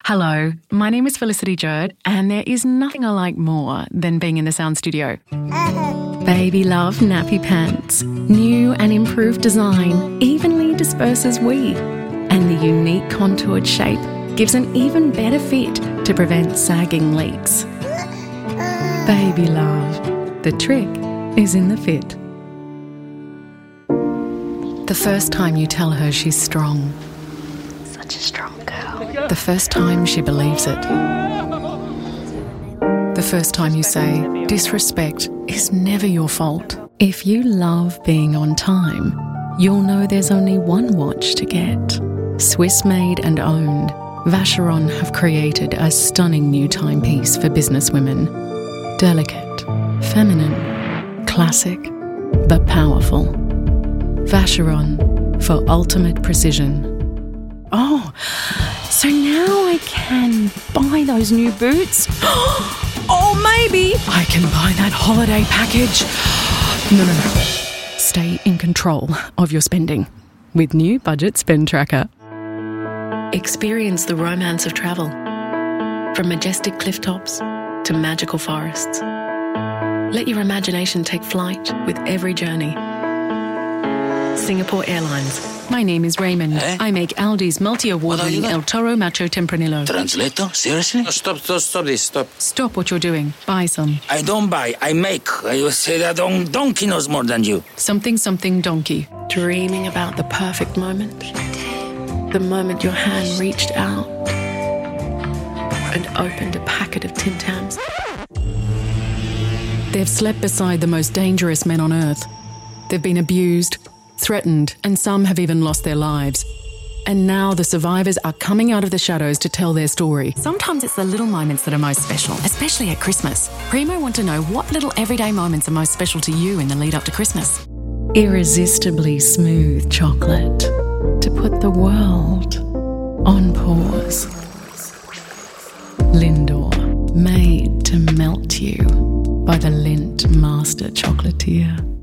Hello, my name is Felicity Jerd, and there is nothing I like more than being in the sound studio. Baby Love Nappy Pants. New and improved design evenly disperses wee, and the unique contoured shape gives an even better fit to prevent sagging leaks. Baby Love. The trick is in the fit. The first time you tell her she's strong. Such a strong girl. The first time she believes it. The first time you say, disrespect is never your fault. If you love being on time, you'll know there's only one watch to get. Swiss-made and owned, Vacheron have created a stunning new timepiece for businesswomen. Delicate, feminine, classic, but powerful. Vacheron for ultimate precision. Oh, so now I can buy those new boots? Oh, maybe I can buy that holiday package. No. Stay in control of your spending with new Budget Spend Tracker. Experience the romance of travel, from majestic cliff tops to magical forests. Let your imagination take flight with every journey. Singapore Airlines. My name is Raymond. I make Aldi's multi-award-winning El Toro Macho Tempranillo. Translator? Seriously? Stop this, stop. Stop what you're doing. Buy some. I don't buy, I make. I say that donkey knows more than you. Something donkey. Dreaming about the perfect moment? The moment your hand reached out and opened a packet of Tim Tams. They've slept beside the most dangerous men on earth. They've been abused, threatened, and some have even lost their lives. And now the survivors are coming out of the shadows to tell their story. Sometimes it's the little moments that are most special, especially at Christmas. Primo want to know what little everyday moments are most special to you in the lead up to Christmas. Irresistibly smooth chocolate to put the world on pause. Lindor, made to melt you by the Lindt Master Chocolatier.